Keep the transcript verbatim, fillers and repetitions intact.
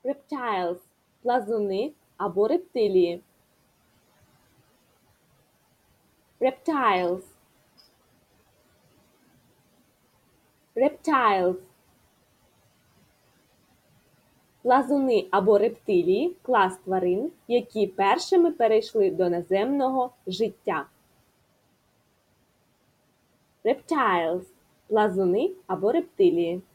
Reptiles – плазуни або рептилії. Reptiles. Reptiles. Плазуни або рептилії – клас тварин, які першими перейшли до наземного життя. Reptiles – плазуни або рептилії.